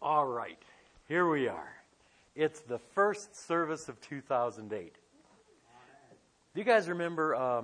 All right, here we are. It's the first service of 2008. Do you guys remember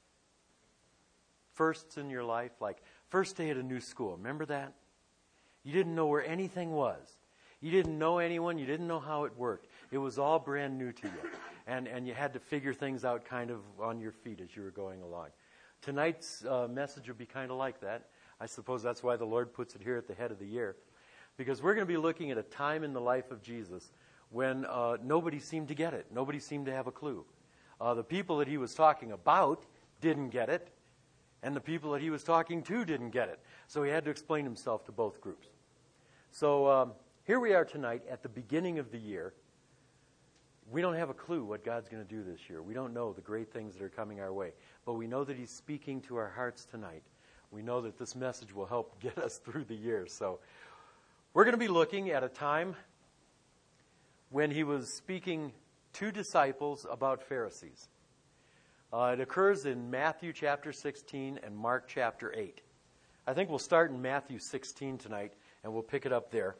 firsts in your life? Like first day at a new school. Remember that? You didn't know where anything was. You didn't know anyone. You didn't know how it worked. It was all brand new to you. And you had to figure things out kind of on your feet as you were going along. Tonight's message will be kind of like that. I suppose that's why the Lord puts it here at the head of the year. Because we're going to be looking at a time in the life of Jesus when nobody seemed to get it. Nobody seemed to have a clue. The people that he was talking about didn't get it, and the people that he was talking to didn't get it. So he had to explain himself to both groups. So here we are tonight at the beginning of the year. We don't have a clue what God's going to do this year. We don't know the great things that are coming our way. But we know that he's speaking to our hearts tonight. We know that this message will help get us through the year. So we're going to be looking at a time when he was speaking to disciples about Pharisees. It occurs in Matthew chapter 16 and Mark chapter 8. I think we'll start in Matthew 16 tonight, and we'll pick it up there.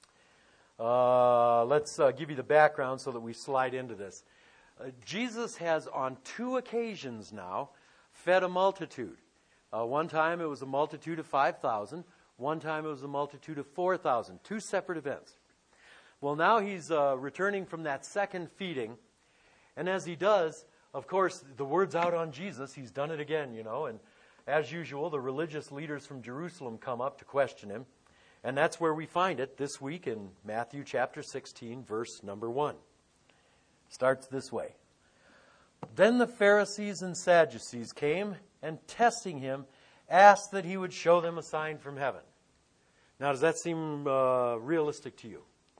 Let's give you the background so that we slide into this. Jesus has on 2 occasions now fed a multitude. One time it was a multitude of 5,000. One time it was a multitude of 4,000. 2 separate events. Well, now he's returning from that second feeding. And as he does, of course, the word's out on Jesus. He's done it again, you know. And as usual, the religious leaders from Jerusalem come up to question him. And that's where we find it this week in Matthew chapter 16, verse number 1. Starts this way. Then the Pharisees and Sadducees came and testing him, asked that he would show them a sign from heaven. Now, does that seem realistic to you?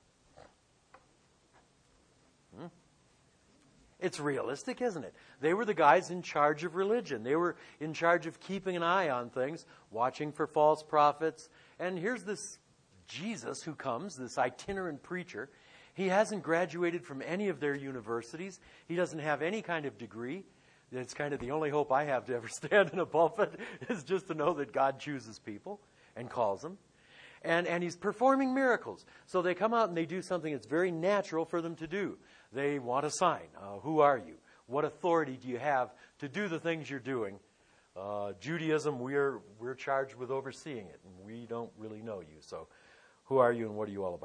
It's realistic, isn't it? They were the guys in charge of religion. They were in charge of keeping an eye on things, watching for false prophets. And here's this Jesus who comes, this itinerant preacher. He hasn't graduated from any of their universities. He doesn't have any kind of degree. It's kind of the only hope I have to ever stand in a pulpit is just to know that God chooses people and calls them. And he's performing miracles. So they come out and they do something that's very natural for them to do. They want a sign. Who are you? What authority do you have to do the things you're doing? Judaism, we're charged with overseeing it, and we don't really know you. So who are you and what are you all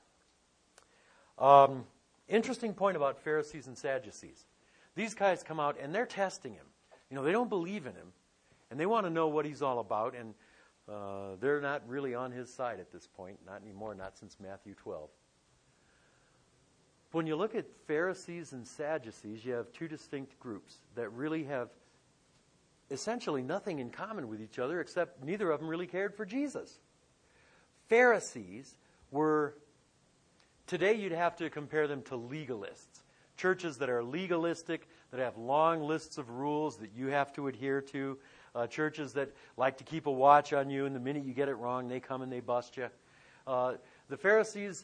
about? Interesting point about Pharisees and Sadducees. These guys come out and they're testing him. You know, they don't believe in him, and they want to know what he's all about, and they're not really on his side at this point. Not anymore, not since Matthew 12. When you look at Pharisees and Sadducees, you have 2 distinct groups that really have essentially nothing in common with each other, except neither of them really cared for Jesus. Pharisees were, today you'd have to compare them to legalists. Churches that are legalistic, that have long lists of rules that you have to adhere to. Churches that like to keep a watch on you, and the minute you get it wrong, they come and they bust you. The Pharisees,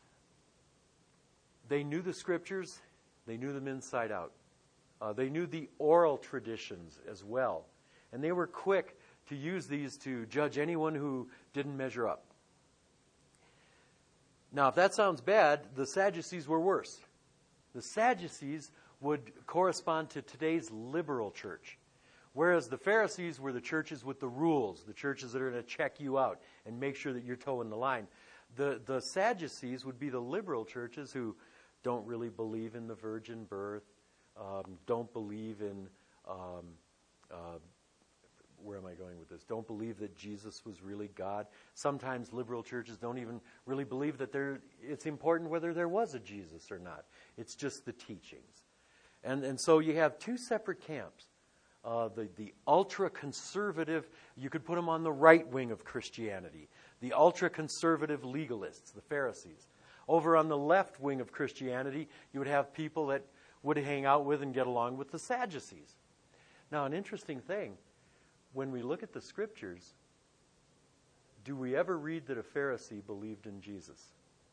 they knew the Scriptures. They knew them inside out. They knew the oral traditions as well. And they were quick to use these to judge anyone who didn't measure up. Now, if that sounds bad, the Sadducees were worse. The Sadducees would correspond to today's liberal church, whereas the Pharisees were the churches with the rules, the churches that are going to check you out and make sure that you're toeing the line. The Sadducees would be the liberal churches who don't really believe in the virgin birth, don't believe in, where am I going with this? Don't believe that Jesus was really God. Sometimes liberal churches don't even really believe that it's important whether there was a Jesus or not. It's just the teachings. And so you have 2 separate camps. The ultra-conservative, you could put them on the right wing of Christianity. The ultra-conservative legalists, the Pharisees. Over on the left wing of Christianity, you would have people that would hang out with and get along with the Sadducees. Now, an interesting thing, when we look at the Scriptures, do we ever read that a Pharisee believed in Jesus?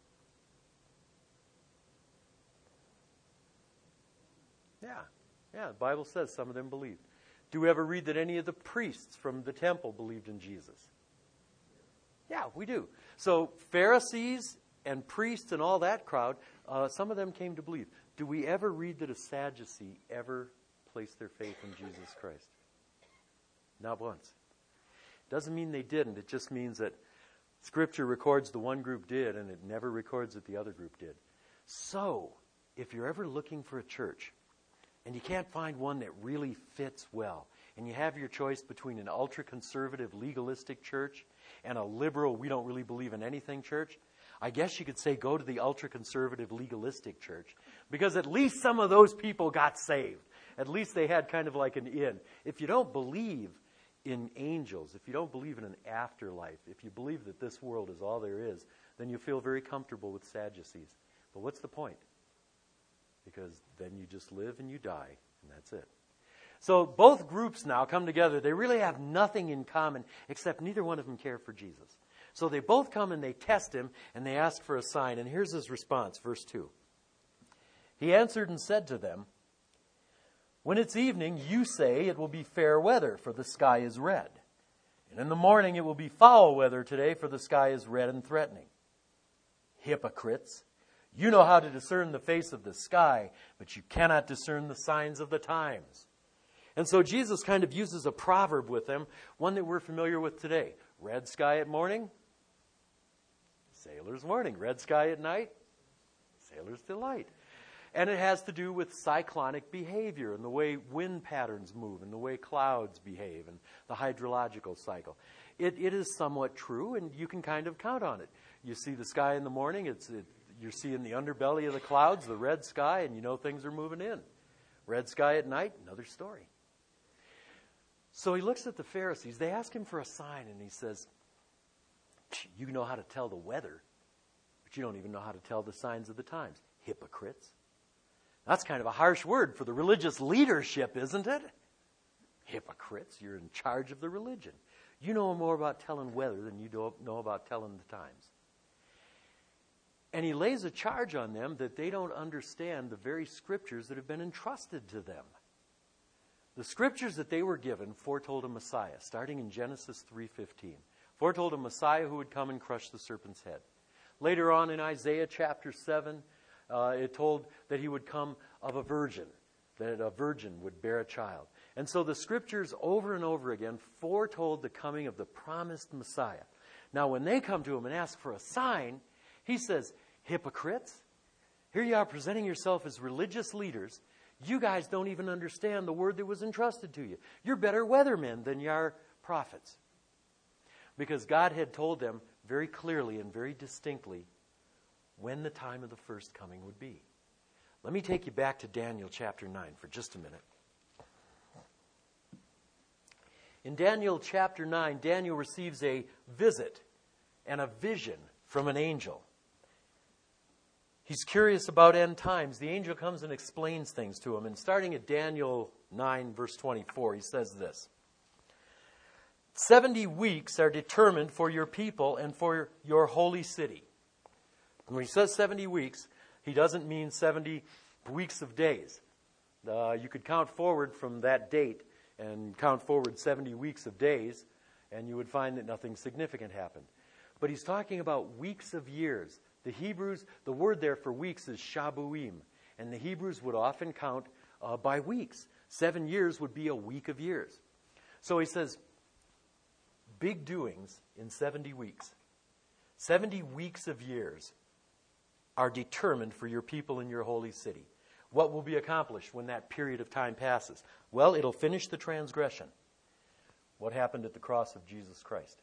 Yeah, the Bible says some of them believed. Do we ever read that any of the priests from the temple believed in Jesus? Yeah, we do. So Pharisees and priests and all that crowd, some of them came to believe. Do we ever read that a Sadducee ever placed their faith in Jesus Christ? Not once. Doesn't mean they didn't. It just means that Scripture records the one group did, and it never records that the other group did. So, if you're ever looking for a church, and you can't find one that really fits well, and you have your choice between an ultra-conservative, legalistic church and a liberal, we don't really believe in anything church, I guess you could say go to the ultra-conservative, legalistic church, because at least some of those people got saved. At least they had kind of like an in. If you don't believe in angels, if you don't believe in an afterlife, if you believe that this world is all there is, then you feel very comfortable with Sadducees. But what's the point? Because then you just live and you die, and that's it. So both groups now come together. They really have nothing in common except neither one of them care for Jesus. So they both come and they test him and they ask for a sign. And here's his response, verse 2. He answered and said to them, "When it's evening, you say it will be fair weather, for the sky is red. And in the morning it will be foul weather today, for the sky is red and threatening. Hypocrites! You know how to discern the face of the sky, but you cannot discern the signs of the times." And so Jesus kind of uses a proverb with them, one that we're familiar with today. Red sky at morning, sailor's warning. Red sky at night, sailor's delight. And it has to do with cyclonic behavior and the way wind patterns move and the way clouds behave and the hydrological cycle. It is somewhat true, and you can kind of count on it. You see the sky in the morning, you're seeing the underbelly of the clouds, the red sky, and you know things are moving in. Red sky at night, another story. So he looks at the Pharisees. They ask him for a sign, and he says, "You know how to tell the weather, but you don't even know how to tell the signs of the times. Hypocrites." That's kind of a harsh word for the religious leadership, isn't it? Hypocrites. You're in charge of the religion. You know more about telling weather than you know about telling the times. And he lays a charge on them that they don't understand the very scriptures that have been entrusted to them. The scriptures that they were given foretold a Messiah, starting in Genesis 3:15. Foretold a Messiah who would come and crush the serpent's head. Later on in Isaiah chapter 7, it told that he would come of a virgin, that a virgin would bear a child. And so the scriptures over and over again foretold the coming of the promised Messiah. Now when they come to him and ask for a sign, he says, "Hypocrites, here you are presenting yourself as religious leaders. You guys don't even understand the word that was entrusted to you. You're better weathermen than you are prophets." Because God had told them very clearly and very distinctly when the time of the first coming would be. Let me take you back to Daniel chapter 9 for just a minute. In Daniel chapter 9, Daniel receives a visit and a vision from an angel. He's curious about end times. The angel comes and explains things to him. And starting at Daniel 9, verse 24, he says this: 70 weeks are determined for your people and for your holy city. And when he says 70 weeks, he doesn't mean 70 weeks of days. You could count forward from that date and count forward 70 weeks of days, and you would find that nothing significant happened. But he's talking about weeks of years. The Hebrews, the word there for weeks is shabuim, and the Hebrews would often count by weeks. 7 years would be a week of years. So he says, big doings in 70 weeks. 70 weeks of years are determined for your people in your holy city. What will be accomplished when that period of time passes? Well, it'll finish the transgression. What happened at the cross of Jesus Christ?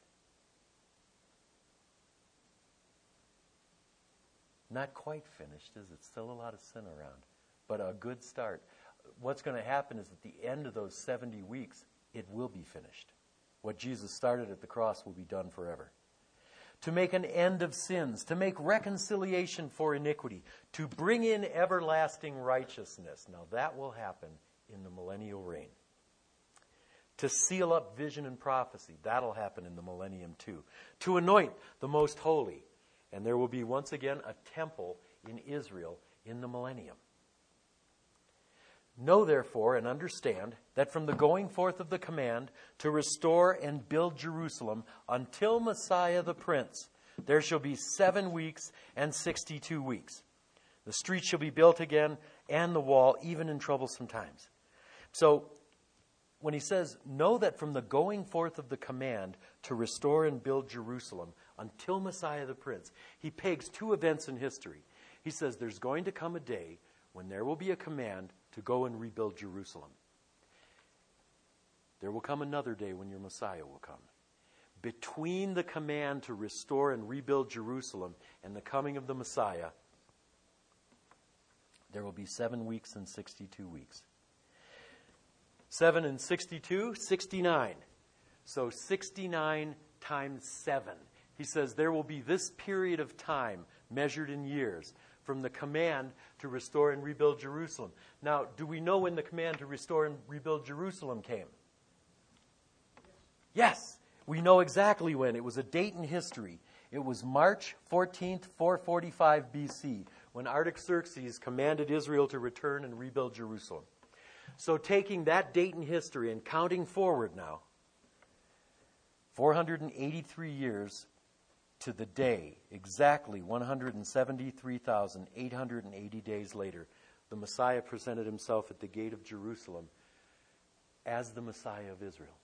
Not quite finished, is it? Still a lot of sin around, but a good start. What's going to happen is at the end of those 70 weeks, it will be finished. What Jesus started at the cross will be done forever. To make an end of sins, to make reconciliation for iniquity, to bring in everlasting righteousness. Now that will happen in the millennial reign. To seal up vision and prophecy. That'll happen in the millennium too. To anoint the most holy. And there will be once again a temple in Israel in the millennium. Know therefore and understand that from the going forth of the command to restore and build Jerusalem until Messiah the Prince, There shall be 7 weeks and 62 weeks. The street shall be built again, and the wall, even in troublesome times. So, when he says, know that from the going forth of the command to restore and build Jerusalem until Messiah the Prince, he pegs 2 events in history. He says there's going to come a day when there will be a command to go and rebuild Jerusalem. There will come another day when your Messiah will come. Between the command to restore and rebuild Jerusalem and the coming of the Messiah, there will be 7 weeks and 62 weeks. 7 and 62, 69. So 69 times 7. He says there will be this period of time measured in years from the command to restore and rebuild Jerusalem. Now, do we know when the command to restore and rebuild Jerusalem came? Yes, we know exactly when. It was a date in history. It was March 14th, 445 BC, when Artaxerxes commanded Israel to return and rebuild Jerusalem. So taking that date in history and counting forward now, 483 years to the day, exactly 173,880 days later, the Messiah presented himself at the gate of Jerusalem as the Messiah of Israel.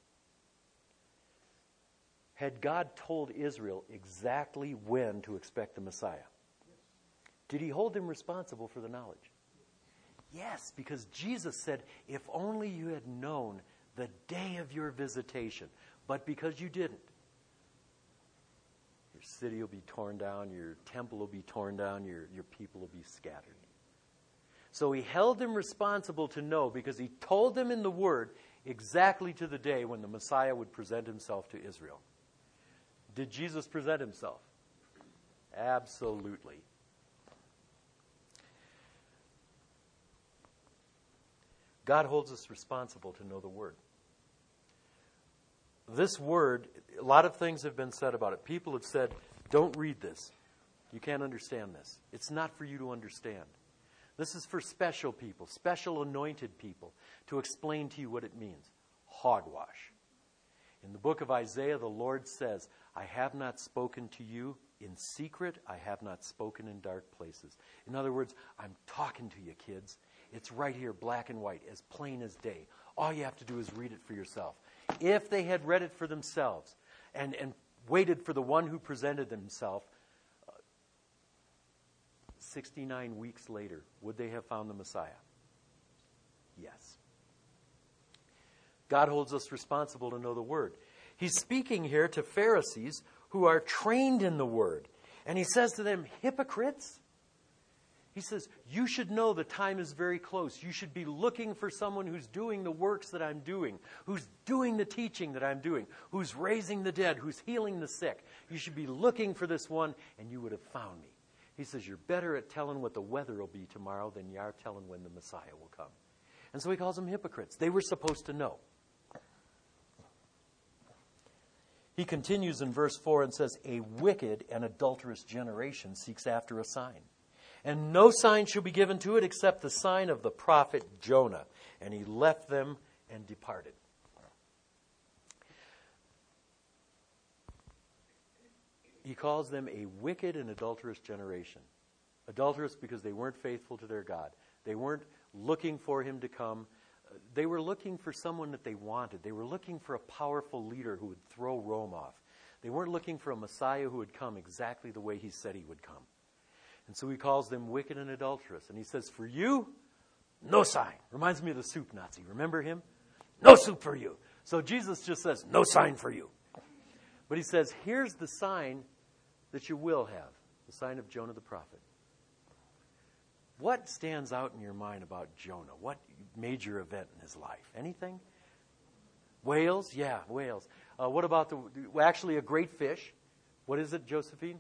Had God told Israel exactly when to expect the Messiah? Did he hold them responsible for the knowledge? Yes, because Jesus said, if only you had known the day of your visitation, but because you didn't, your city will be torn down, your temple will be torn down, your people will be scattered. So he held them responsible to know because he told them in the Word exactly to the day when the Messiah would present himself to Israel. Did Jesus present himself? Absolutely. God holds us responsible to know the Word. This Word, a lot of things have been said about it. People have said, don't read this. You can't understand this. It's not for you to understand. This is for special people, special anointed people, to explain to you what it means. Hogwash. In the book of Isaiah, the Lord says, I have not spoken to you in secret. I have not spoken in dark places. In other words, I'm talking to you, kids. It's right here, black and white, as plain as day. All you have to do is read it for yourself. If they had read it for themselves and waited for the one who presented himself 69 weeks later, would they have found the Messiah? Yes. God holds us responsible to know the Word. He's speaking here to Pharisees who are trained in the Word. And he says to them, hypocrites. He says, you should know the time is very close. You should be looking for someone who's doing the works that I'm doing, who's doing the teaching that I'm doing, who's raising the dead, who's healing the sick. You should be looking for this one, and you would have found me. He says, you're better at telling what the weather will be tomorrow than you are telling when the Messiah will come. And so he calls them hypocrites. They were supposed to know. He continues in verse 4 and says, a wicked and adulterous generation seeks after a sign. And no sign shall be given to it except the sign of the prophet Jonah. And he left them and departed. He calls them a wicked and adulterous generation. Adulterous because they weren't faithful to their God. They weren't looking for him to come. They were looking for someone that they wanted. They were looking for a powerful leader who would throw Rome off. They weren't looking for a Messiah who would come exactly the way he said he would come. And so he calls them wicked and adulterous. And he says, for you, no sign. Reminds me of the soup Nazi. Remember him? No soup for you. So Jesus just says, no sign for you. But he says, here's the sign that you will have. The sign of Jonah the prophet. What stands out in your mind about Jonah? What major event in his life? Anything? Whales? Yeah, whales. What about actually a great fish? What is it, Josephine?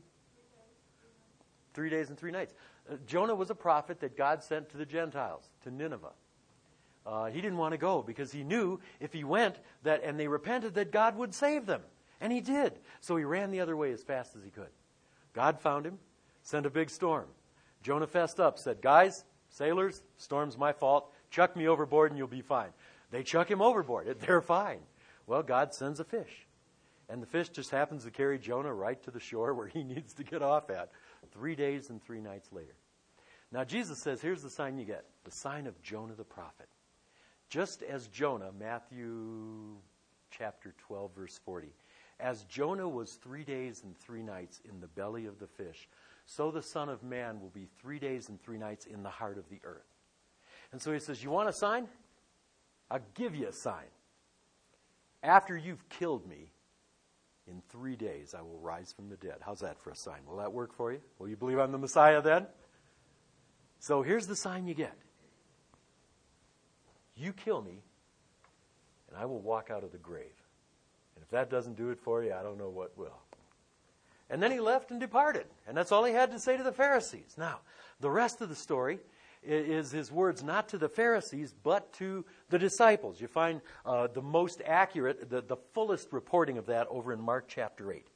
3 days and 3 nights. Jonah was a prophet that God sent to the Gentiles, to Nineveh. He didn't want to go because he knew if he went and they repented that God would save them. And he did. So he ran the other way as fast as he could. God found him, sent a big storm. Jonah fessed up, said, guys, sailors, storm's my fault. Chuck me overboard and you'll be fine. They chuck him overboard. They're fine. Well, God sends a fish. And the fish just happens to carry Jonah right to the shore where he needs to get off at 3 days and 3 nights later. Now Jesus says, here's the sign you get. The sign of Jonah the prophet. Just as Jonah, Matthew chapter 12, verse 40. As Jonah was 3 days and 3 nights in the belly of the fish, so the Son of Man will be 3 days and 3 nights in the heart of the earth. And so he says, you want a sign? I'll give you a sign. After you've killed me, in 3 days I will rise from the dead. How's that for a sign? Will that work for you? Will you believe I'm the Messiah then? So here's the sign you get. You kill me, and I will walk out of the grave. And if that doesn't do it for you, I don't know what will. And then he left and departed. And that's all he had to say to the Pharisees. Now, the rest of the story is his words not to the Pharisees, but to the disciples. You find the most accurate, the fullest reporting of that over in Mark chapter 8.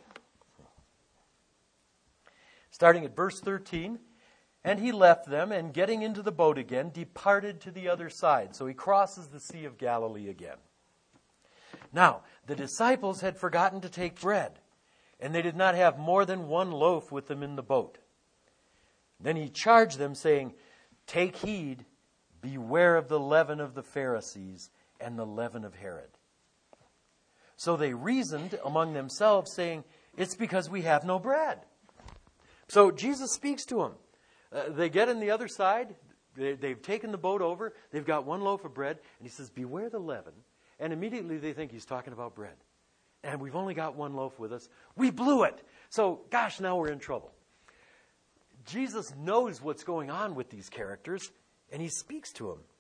Starting at verse 13, and he left them, and getting into the boat again, departed to the other side. So he crosses the Sea of Galilee again. Now, the disciples had forgotten to take bread, and they did not have more than 1 loaf with them in the boat. Then he charged them, saying, take heed, beware of the leaven of the Pharisees and the leaven of Herod. So they reasoned among themselves, saying, it's because we have no bread. So Jesus speaks to them. They get on the other side. They've taken the boat over. They've got 1 loaf of bread. And he says, beware the leaven. And immediately they think he's talking about bread. And we've only got 1 loaf with us. We blew it. So, gosh, now we're in trouble. Jesus knows what's going on with these characters, and he speaks to them.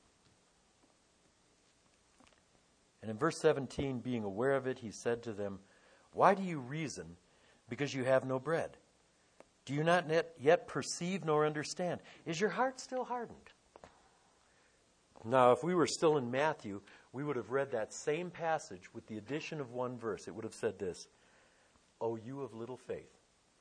And in verse 17, being aware of it, he said to them, why do you reason because you have no bread? Do you not yet perceive nor understand? Is your heart still hardened? Now, if we were still in Matthew, we would have read that same passage with the addition of 1 verse. It would have said this, O you of little faith.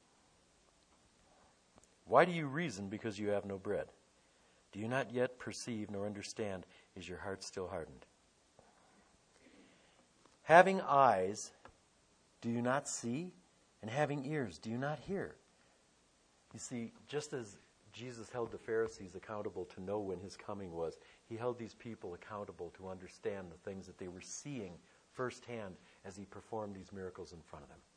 Why do you reason because you have no bread? Do you not yet perceive nor understand? Is your heart still hardened? Having eyes, do you not see? And having ears, do you not hear? You see, just as Jesus held the Pharisees accountable to know when his coming was, he held these people accountable to understand the things that they were seeing firsthand as he performed these miracles in front of them.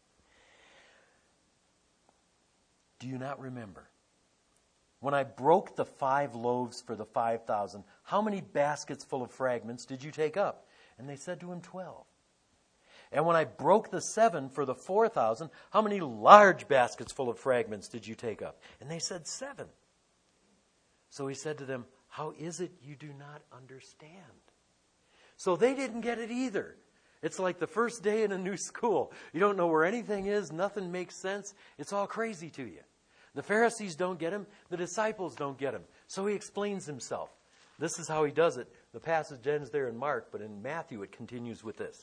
Do you not remember? When I broke the 5 loaves for the 5,000, how many baskets full of fragments did you take up? And they said to him, 12. And when I broke the 7 for the 4,000, how many large baskets full of fragments did you take up? And they said 7. So he said to them, how is it you do not understand? So they didn't get it either. It's like the first day in a new school. You don't know where anything is. Nothing makes sense. It's all crazy to you. The Pharisees don't get him. The disciples don't get him. So he explains himself. This is how he does it. The passage ends there in Mark, but in Matthew it continues with this.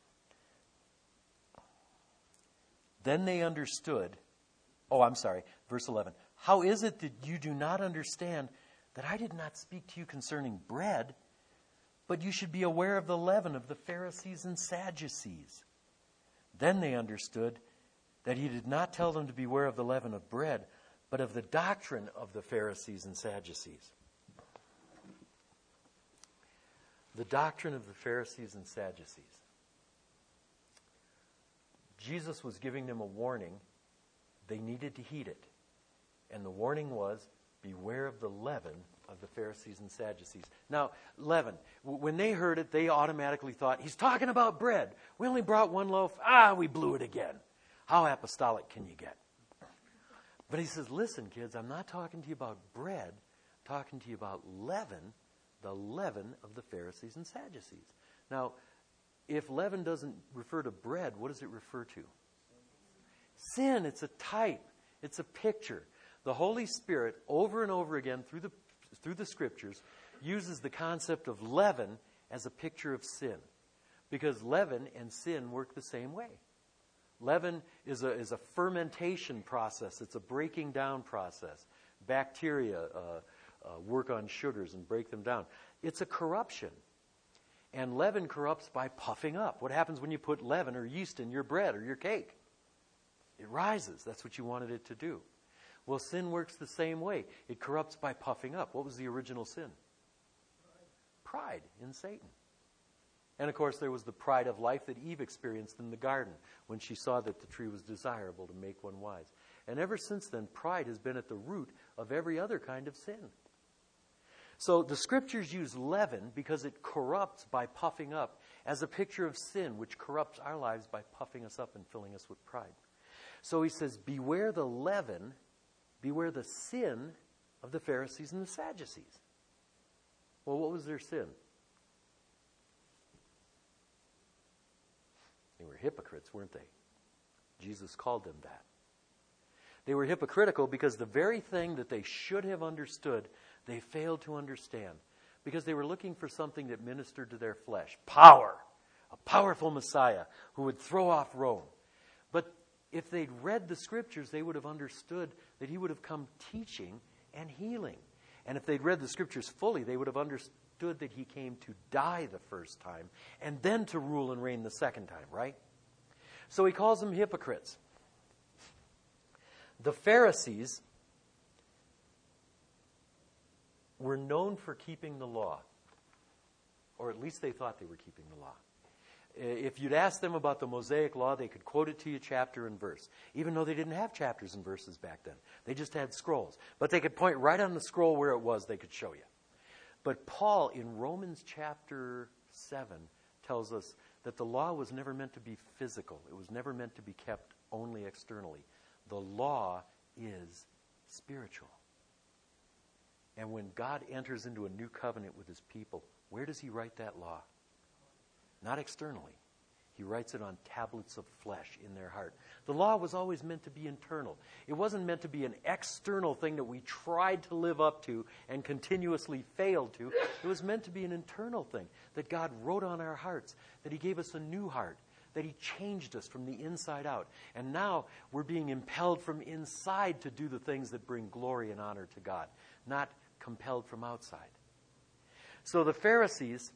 Then they understood. Verse 11. How is it that you do not understand that I did not speak to you concerning bread, but you should be aware of the leaven of the Pharisees and Sadducees? Then they understood that he did not tell them to beware of the leaven of bread, but of the doctrine of the Pharisees and Sadducees. The doctrine of the Pharisees and Sadducees. Jesus was giving them a warning. They needed to heed it. And the warning was, beware of the leaven of the Pharisees and Sadducees. Now, leaven, when they heard it, they automatically thought, he's talking about bread. We only brought 1 loaf. We blew it again. How apostolic can you get? But he says, listen, kids, I'm not talking to you about bread. I'm talking to you about leaven, the leaven of the Pharisees and Sadducees. Now, if leaven doesn't refer to bread, what does it refer to? Sin. It's a type. It's a picture. The Holy Spirit, over and over again through the Scriptures, uses the concept of leaven as a picture of sin. Because leaven and sin work the same way. Leaven is a fermentation process. It's a breaking down process. Bacteria work on sugars and break them down. It's a corruption. And leaven corrupts by puffing up. What happens when you put leaven or yeast in your bread or your cake? It rises. That's what you wanted it to do. Well, sin works the same way. It corrupts by puffing up. What was the original sin? Pride in Satan. And of course, there was the pride of life that Eve experienced in the garden when she saw that the tree was desirable to make one wise. And ever since then, pride has been at the root of every other kind of sin. So the scriptures use leaven because it corrupts by puffing up as a picture of sin, which corrupts our lives by puffing us up and filling us with pride. So he says, beware the leaven, beware the sin of the Pharisees and the Sadducees. Well, what was their sin? They were hypocrites, weren't they? Jesus called them that. They were hypocritical because the very thing that they should have understood, they failed to understand. Because they were looking for something that ministered to their flesh. Power. A powerful Messiah who would throw off Rome. But if they'd read the scriptures, they would have understood that he would have come teaching and healing. And if they'd read the scriptures fully, they would have understood that he came to die the first time and then to rule and reign the second time, right? So he calls them hypocrites. The Pharisees were known for keeping the law, or at least they thought they were keeping the law. If you'd ask them about the Mosaic law, they could quote it to you chapter and verse, even though they didn't have chapters and verses back then. They just had scrolls. But they could point right on the scroll where it was, they could show you. But Paul, in Romans chapter 7, tells us that the law was never meant to be physical. It was never meant to be kept only externally. The law is spiritual. And when God enters into a new covenant with his people, where does he write that law? Not externally. He writes it on tablets of flesh in their heart. The law was always meant to be internal. It wasn't meant to be an external thing that we tried to live up to and continuously failed to. It was meant to be an internal thing that God wrote on our hearts, that he gave us a new heart, that he changed us from the inside out. And now we're being impelled from inside to do the things that bring glory and honor to God, not compelled from outside. So the Pharisees,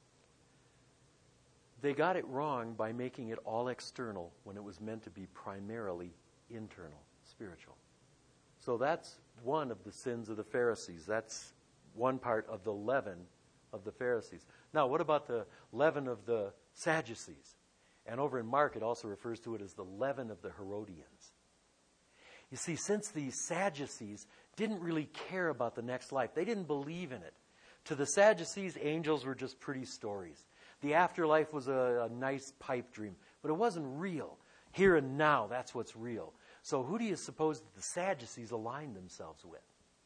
they got it wrong by making it all external when it was meant to be primarily internal, spiritual. So that's one of the sins of the Pharisees. That's one part of the leaven of the Pharisees. Now, what about the leaven of the Sadducees? And over in Mark, it also refers to it as the leaven of the Herodians. You see, since the Sadducees didn't really care about the next life, they didn't believe in it. To the Sadducees, angels were just pretty stories. The afterlife was a nice pipe dream, but it wasn't real. Here and now, that's what's real. So who do you suppose that the Sadducees aligned themselves with?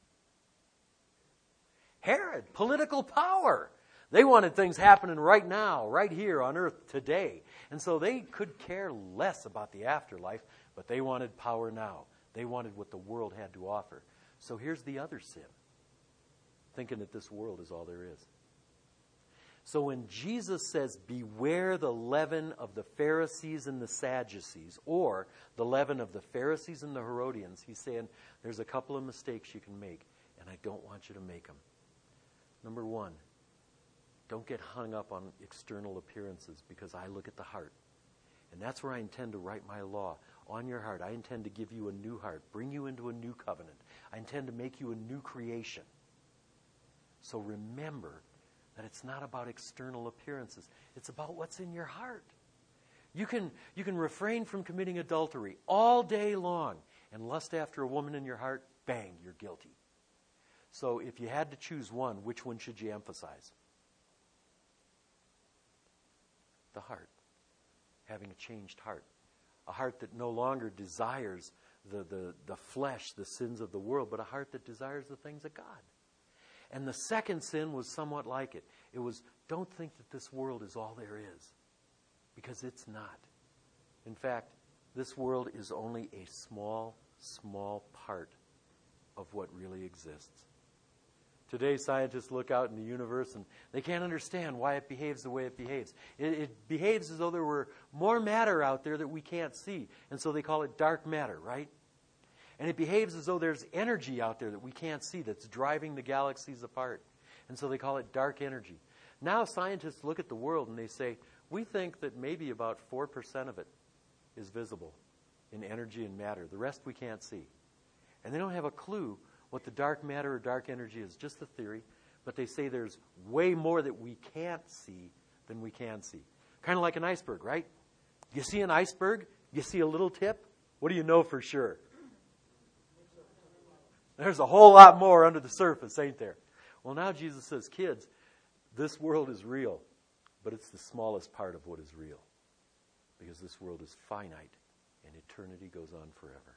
Herod, political power. They wanted things happening right now, right here on earth today. And so they could care less about the afterlife, but they wanted power now. They wanted what the world had to offer. So here's the other sin, thinking that this world is all there is. So when Jesus says, beware the leaven of the Pharisees and the Sadducees, or the leaven of the Pharisees and the Herodians, he's saying there's a couple of mistakes you can make, and I don't want you to make them. Number one, don't get hung up on external appearances, because I look at the heart. And that's where I intend to write my law, on your heart. I intend to give you a new heart, bring you into a new covenant. I intend to make you a new creation. So remember that it's not about external appearances. It's about what's in your heart. You can refrain from committing adultery all day long and lust after a woman in your heart, bang, you're guilty. So if you had to choose one, which one should you emphasize? The heart. Having a changed heart. A heart that no longer desires the flesh, the sins of the world, but a heart that desires the things of God. And the second sin was somewhat like it. It was, don't think that this world is all there is, because it's not. In fact, this world is only a small, small part of what really exists. Today, scientists look out in the universe and they can't understand why it behaves the way it behaves. It behaves as though there were more matter out there that we can't see, and so they call it dark matter, right? And it behaves as though there's energy out there that we can't see that's driving the galaxies apart. And so they call it dark energy. Now scientists look at the world and they say, we think that maybe about 4% of it is visible in energy and matter. The rest we can't see. And they don't have a clue what the dark matter or dark energy is, just a theory. But they say there's way more that we can't see than we can see. Kind of like an iceberg, right? You see an iceberg, you see a little tip, what do you know for sure? There's a whole lot more under the surface, ain't there? Well, now Jesus says, kids, this world is real, but it's the smallest part of what is real. Because this world is finite, and eternity goes on forever.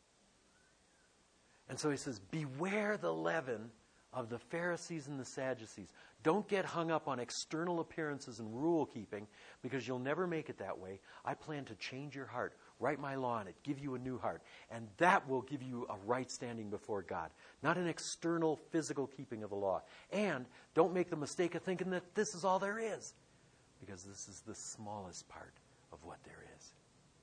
And so he says, beware the leaven of the Pharisees and the Sadducees. Don't get hung up on external appearances and rule keeping, because you'll never make it that way. I plan to change your heart, write my law on it, give you a new heart, and that will give you a right standing before God, not an external physical keeping of the law. And don't make the mistake of thinking that this is all there is, because this is the smallest part of what there is.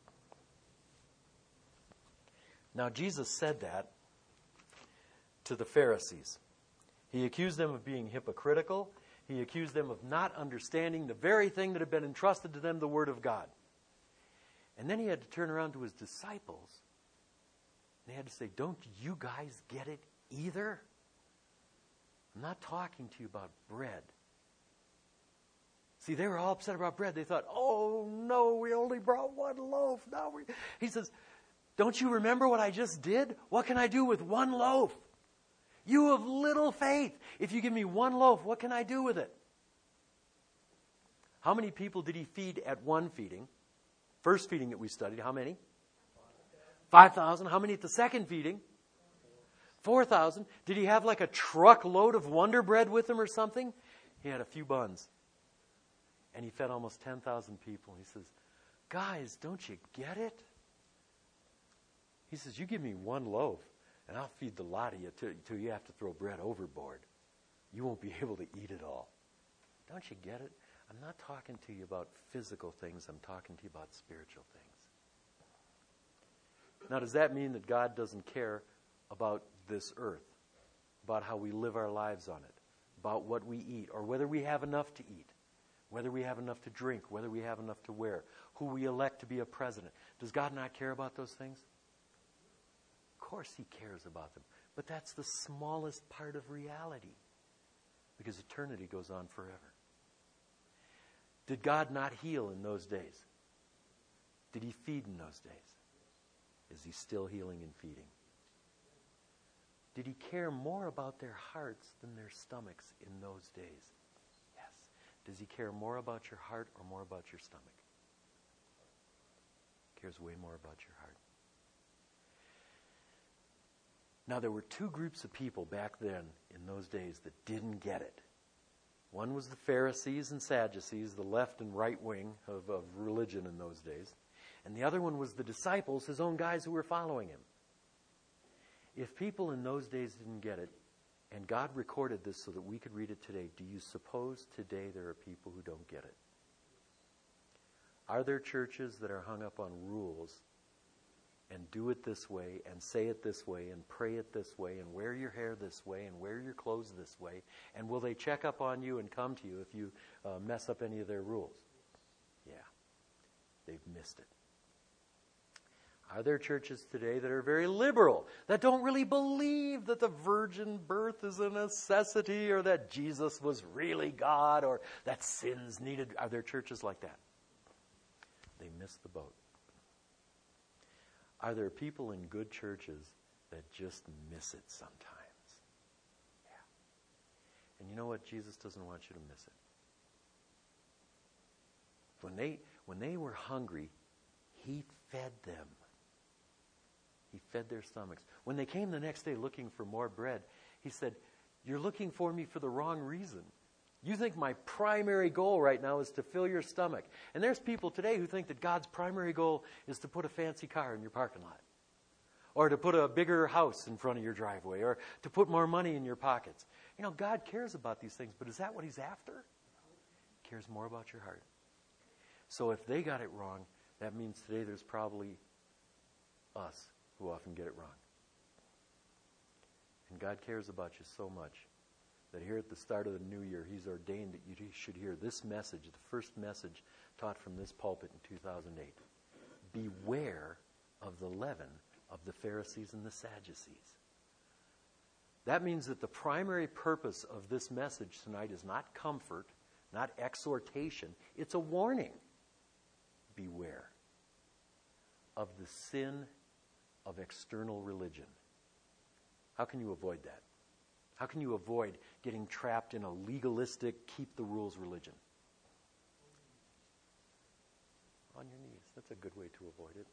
Now, Jesus said that to the Pharisees. He accused them of being hypocritical. He accused them of not understanding the very thing that had been entrusted to them, the Word of God. And then he had to turn around to his disciples, and he had to say, don't you guys get it either? I'm not talking to you about bread. See, they were all upset about bread. They thought, oh no, we only brought one loaf. He says, don't you remember what I just did? What can I do with one loaf? You have little faith. If you give me one loaf, what can I do with it? How many people did he feed at one feeding? First feeding that we studied, how many? 5,000. How many at the second feeding? 4,000. Did he have like a truckload of Wonder Bread with him or something? He had a few buns. And he fed almost 10,000 people. He says, guys, don't you get it? He says, you give me one loaf, and I'll feed the lot of you till you have to throw bread overboard. You won't be able to eat it all. Don't you get it? I'm not talking to you about physical things. I'm talking to you about spiritual things. Now, does that mean that God doesn't care about this earth, about how we live our lives on it, about what we eat, or whether we have enough to eat, whether we have enough to drink, whether we have enough to wear, who we elect to be a president? Does God not care about those things? Of course he cares about them. But that's the smallest part of reality, because eternity goes on forever. Did God not heal in those days? Did he feed in those days? Is he still healing and feeding? Did he care more about their hearts than their stomachs in those days? Yes. Does he care more about your heart or more about your stomach? He cares way more about your heart. Now, there were two groups of people back then in those days that didn't get it. One was the Pharisees and Sadducees, the left and right wing of religion in those days. And the other one was the disciples, his own guys who were following him. If people in those days didn't get it, and God recorded this so that we could read it today, do you suppose today there are people who don't get it? Are there churches that are hung up on rules and do it this way, and say it this way, and pray it this way, and wear your hair this way, and wear your clothes this way? And will they check up on you and come to you if you mess up any of their rules? Yeah, they've missed it. Are there churches today that are very liberal, that don't really believe that the virgin birth is a necessity, or that Jesus was really God, or that sins needed? Are there churches like that? They missed the boat. Are there people in good churches that just miss it sometimes? Yeah. And you know what? Jesus doesn't want you to miss it. When they were hungry, he fed them. He fed their stomachs. When they came the next day looking for more bread, he said, you're looking for me for the wrong reason. You think my primary goal right now is to fill your stomach. And there's people today who think that God's primary goal is to put a fancy car in your parking lot, or to put a bigger house in front of your driveway, or to put more money in your pockets. You know, God cares about these things, but is that what he's after? He cares more about your heart. So if they got it wrong, that means today there's probably us who often get it wrong. And God cares about you so much that here at the start of the new year, He's ordained that you should hear this message, the first message taught from this pulpit in 2008. Beware of the leaven of the Pharisees and the Sadducees. That means that the primary purpose of this message tonight is not comfort, not exhortation. It's a warning. Beware of the sin of external religion. How can you avoid that? How can you avoid getting trapped in a legalistic, keep the rules religion? On your knees. That's a good way to avoid it.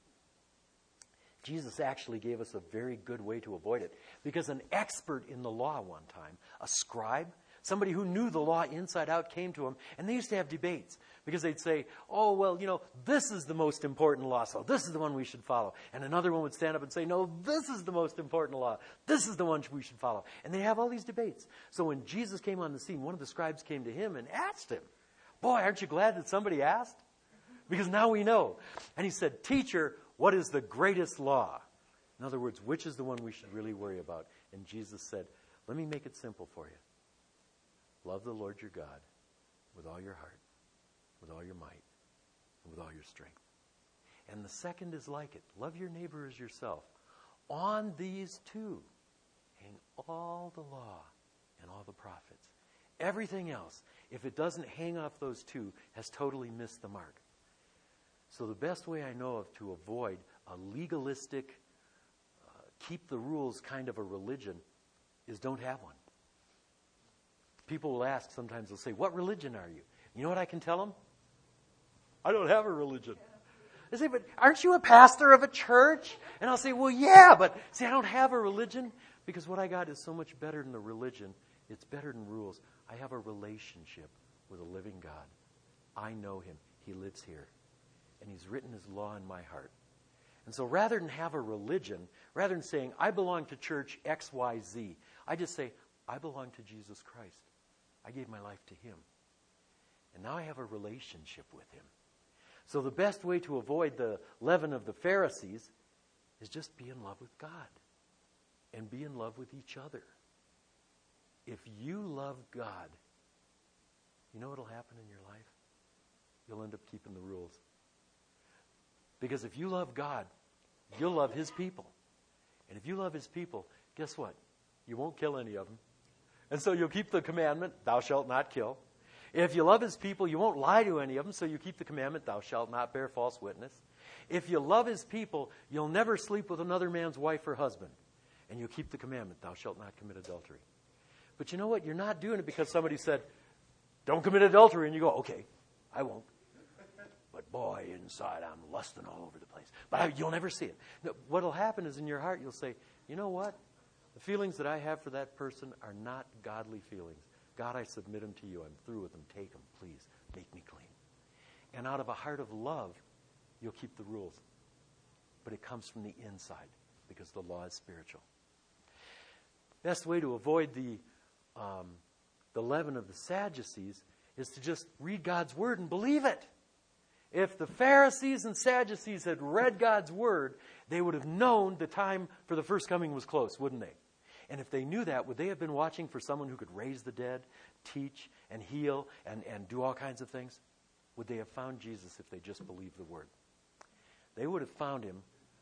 Jesus actually gave us a very good way to avoid it. Because an expert in the law one time, a scribe, somebody who knew the law inside out, came to him, and they used to have debates. Because they'd say, oh, well, this is the most important law, so this is the one we should follow. And another one would stand up and say, no, this is the most important law. This is the one we should follow. And they'd have all these debates. So when Jesus came on the scene, one of the scribes came to him and asked him, boy, aren't you glad that somebody asked? Because now we know. And he said, teacher, what is the greatest law? In other words, which is the one we should really worry about? And Jesus said, let me make it simple for you. Love the Lord your God with all your heart, with all your might, and with all your strength. And the second is like it. Love your neighbor as yourself. On these two hang all the law and all the prophets. Everything else, if it doesn't hang off those two, has totally missed the mark. So the best way I know of to avoid a legalistic, keep the rules kind of a religion is don't have one. People will ask, sometimes they'll say, what religion are you? You know what I can tell them? I don't have a religion. They say, but aren't you a pastor of a church? And I'll say, well, yeah, but see, I don't have a religion because what I got is so much better than the religion. It's better than rules. I have a relationship with a living God. I know Him. He lives here. And He's written His law in my heart. And so rather than have a religion, rather than saying, I belong to church X, Y, Z, I just say, I belong to Jesus Christ. I gave my life to Him. And now I have a relationship with Him. So the best way to avoid the leaven of the Pharisees is just be in love with God. And be in love with each other. If you love God, you know what will happen in your life? You'll end up keeping the rules. Because if you love God, you'll love His people. And if you love His people, guess what? You won't kill any of them. And so you'll keep the commandment, thou shalt not kill. If you love His people, you won't lie to any of them, so you keep the commandment, thou shalt not bear false witness. If you love His people, you'll never sleep with another man's wife or husband. And you'll keep the commandment, thou shalt not commit adultery. But you know what? You're not doing it because somebody said, don't commit adultery. And you go, okay, I won't. But boy, inside I'm lusting all over the place. But you'll never see it. No, what will happen is in your heart you'll say, you know what? The feelings that I have for that person are not godly feelings. God, I submit them to you. I'm through with them. Take them, please. Make me clean. And out of a heart of love, you'll keep the rules. But it comes from the inside because the law is spiritual. Best way to avoid the leaven of the Sadducees is to just read God's Word and believe it. If the Pharisees and Sadducees had read God's Word, they would have known the time for the first coming was close, wouldn't they? And if they knew that, would they have been watching for someone who could raise the dead, teach and heal and do all kinds of things? Would they have found Jesus if they just believed the Word? They would have found Him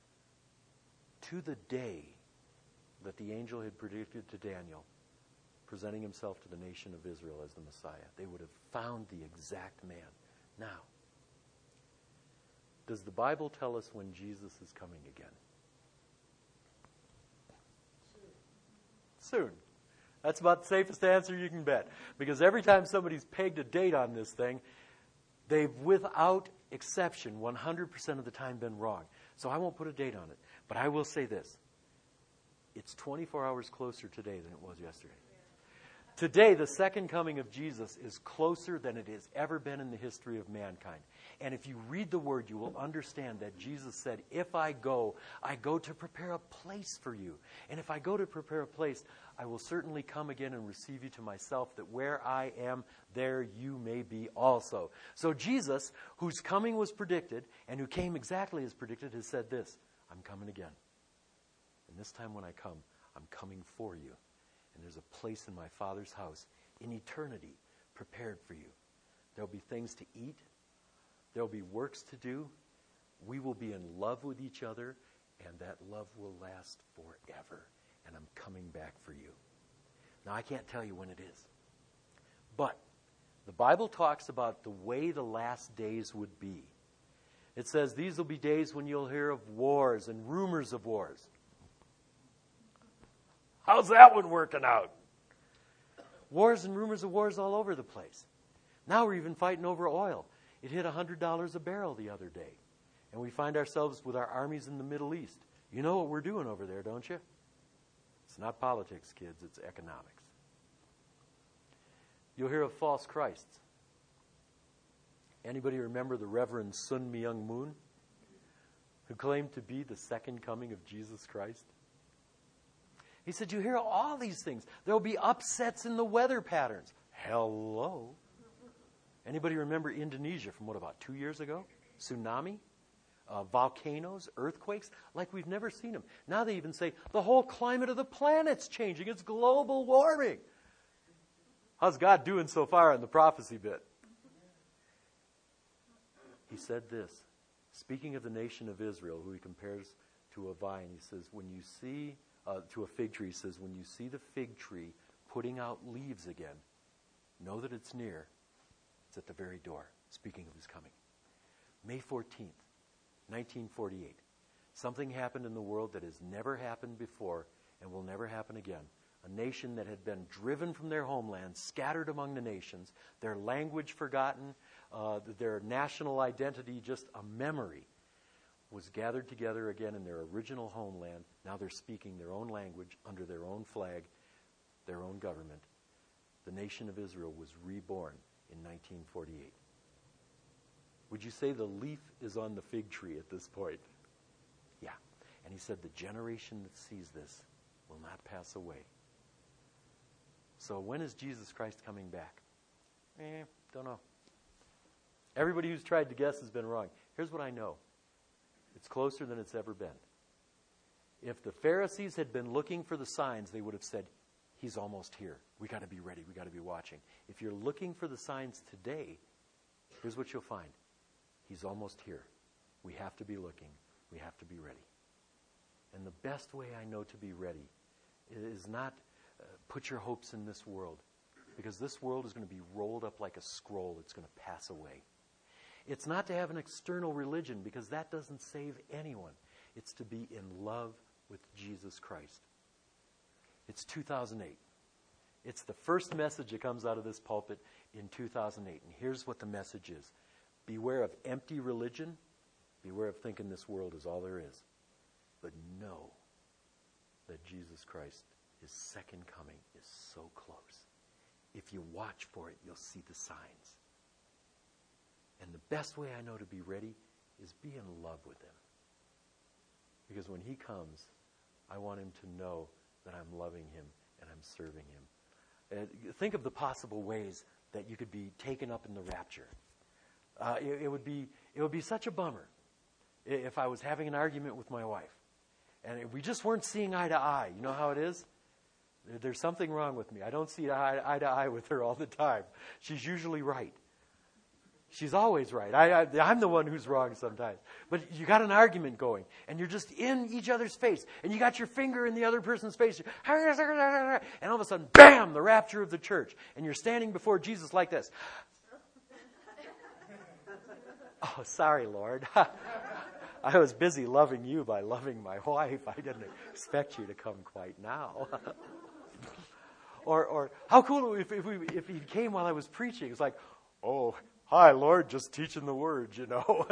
to the day that the angel had predicted to Daniel, presenting Himself to the nation of Israel as the Messiah. They would have found the exact man. Now, does the Bible tell us when Jesus is coming again? Soon. That's about the safest answer you can bet. Because every time somebody's pegged a date on this thing, they've, without exception, 100% of the time been wrong. So I won't put a date on it. But I will say this. It's 24 hours closer today than it was yesterday. Today, the second coming of Jesus is closer than it has ever been in the history of mankind. And if you read the Word, you will understand that Jesus said, if I go to prepare a place for you. And if I go to prepare a place, I will certainly come again and receive you to myself, that where I am, there you may be also. So Jesus, whose coming was predicted, and who came exactly as predicted, has said this, I'm coming again. And this time when I come, I'm coming for you. And there's a place in my Father's house in eternity prepared for you. There'll be things to eat. There'll be works to do. We will be in love with each other, and that love will last forever. And I'm coming back for you. Now, I can't tell you when it is. But the Bible talks about the way the last days would be. It says these will be days when you'll hear of wars and rumors of wars. How's that one working out? Wars and rumors of wars all over the place. Now we're even fighting over oil. It hit $100 a barrel the other day. And we find ourselves with our armies in the Middle East. You know what we're doing over there, don't you? It's not politics, kids. It's economics. You'll hear of false Christs. Anybody remember the Reverend Sun Myung Moon, who claimed to be the second coming of Jesus Christ? He said, you hear all these things. There will be upsets in the weather patterns. Hello. Anybody remember Indonesia from about 2 years ago? Tsunami? Volcanoes? Earthquakes? Like we've never seen them. Now they even say the whole climate of the planet's changing. It's global warming. How's God doing so far in the prophecy bit? He said this, speaking of the nation of Israel, who he compares to a vine. He says, when you see, to a fig tree, he says, when you see the fig tree putting out leaves again, know that it's near. It's at the very door, speaking of his coming. May 14th, 1948. Something happened in the world that has never happened before and will never happen again. A nation that had been driven from their homeland, scattered among the nations, their language forgotten, their national identity just a memory, was gathered together again in their original homeland. Now they're speaking their own language under their own flag, their own government. The nation of Israel was reborn in 1948. Would you say the leaf is on the fig tree at this point? Yeah. And he said the generation that sees this will not pass away. So when is Jesus Christ coming back? Don't know. Everybody who's tried to guess has been wrong. Here's what I know. It's closer than it's ever been. If the Pharisees had been looking for the signs, they would have said, he's almost here. We got to be ready. We got to be watching. If you're looking for the signs today, here's what you'll find. He's almost here. We have to be looking. We have to be ready. And the best way I know to be ready is not put your hopes in this world, because this world is going to be rolled up like a scroll. It's going to pass away. It's not to have an external religion, because that doesn't save anyone. It's to be in love with Jesus Christ. It's 2008. It's the first message that comes out of this pulpit in 2008. And here's what the message is. Beware of empty religion. Beware of thinking this world is all there is. But know that Jesus Christ, his second coming, is so close. If you watch for it, you'll see the signs. And the best way I know to be ready is be in love with him. Because when he comes, I want him to know that I'm loving him and I'm serving him. Think of the possible ways that you could be taken up in the rapture. It would be such a bummer if I was having an argument with my wife and if we just weren't seeing eye to eye. You know how it is? There's something wrong with me. I don't see eye to eye with her all the time. She's usually right. She's always right. I'm the one who's wrong sometimes. But you got an argument going, and you're just in each other's face, and you got your finger in the other person's face, and all of a sudden, bam, the rapture of the church, and you're standing before Jesus like this. Oh, sorry, Lord. I was busy loving you by loving my wife. I didn't expect you to come quite now. Or how cool if he came while I was preaching. It's like, oh, hi, Lord, just teaching the word, you know.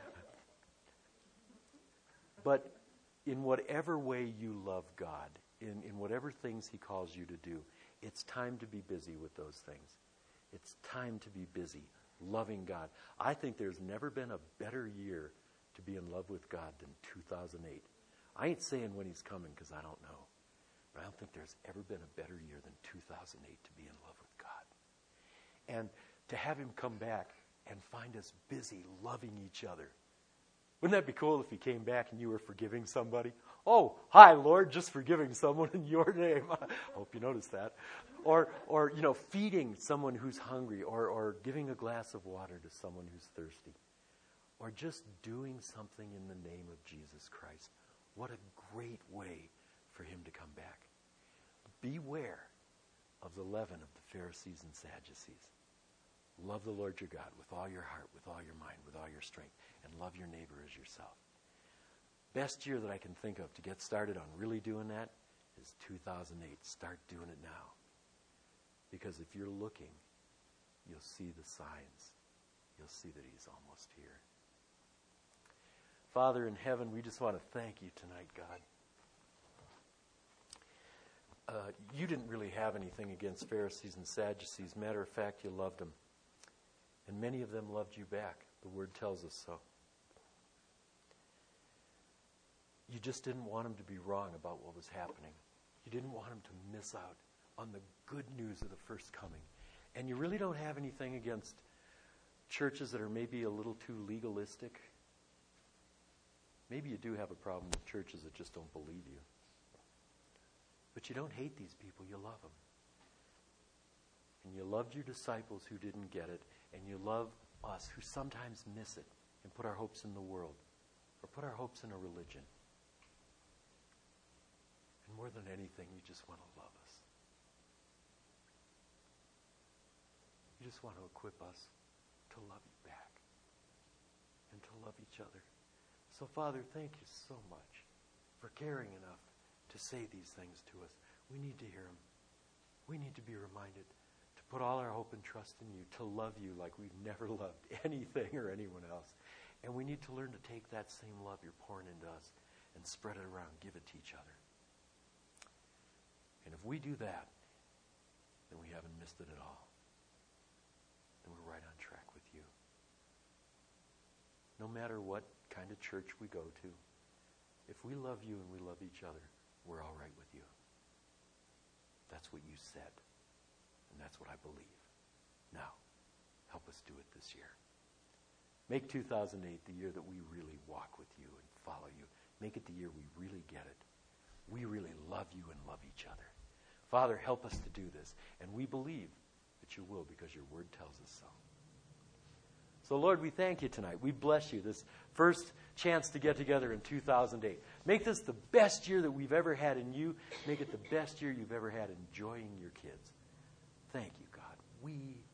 But in whatever way you love God, in whatever things he calls you to do, it's time to be busy with those things. It's time to be busy loving God. I think there's never been a better year to be in love with God than 2008. I ain't saying when he's coming because I don't know. But I don't think there's ever been a better year than 2008 to be in love with God. And to have him come back and find us busy loving each other. Wouldn't that be cool if you came back and you were forgiving somebody? Oh, hi, Lord, just forgiving someone in your name. Hope you noticed that. Or feeding someone who's hungry, or giving a glass of water to someone who's thirsty. Or just doing something in the name of Jesus Christ. What a great way for him to come back. Beware of the leaven of the Pharisees and Sadducees. Love the Lord your God with all your heart, with all your mind, with all your strength, and love your neighbor as yourself. Best year that I can think of to get started on really doing that is 2008. Start doing it now. Because if you're looking, you'll see the signs. You'll see that he's almost here. Father in heaven, we just want to thank you tonight, God. You didn't really have anything against Pharisees and Sadducees. Matter of fact, you loved them. And many of them loved you back. The Word tells us so. You just didn't want them to be wrong about what was happening. You didn't want them to miss out on the good news of the first coming. And you really don't have anything against churches that are maybe a little too legalistic. Maybe you do have a problem with churches that just don't believe you. But you don't hate these people, you love them. And you loved your disciples who didn't get it, and you love us who sometimes miss it and put our hopes in the world, or put our hopes in a religion. And more than anything, you just want to love us. You just want to equip us to love you back and to love each other. So, Father, thank you so much for caring enough to say these things to us. We need to hear them. We need to be reminded to put all our hope and trust in you, to love you like we've never loved anything or anyone else. And we need to learn to take that same love you're pouring into us and spread it around, give it to each other. And if we do that, then we haven't missed it at all. Then we're right on track with you. No matter what kind of church we go to, if we love you and we love each other, we're all right with you. That's what you said. And that's what I believe. Now, help us do it this year. Make 2008 the year that we really walk with you and follow you. Make it the year we really get it. We really love you and love each other. Father, help us to do this. And we believe that you will, because your word tells us so. So, Lord, we thank you tonight. We bless you, this first chance to get together in 2008. Make this the best year that we've ever had in you. Make it the best year you've ever had enjoying your kids. Thank you, God. We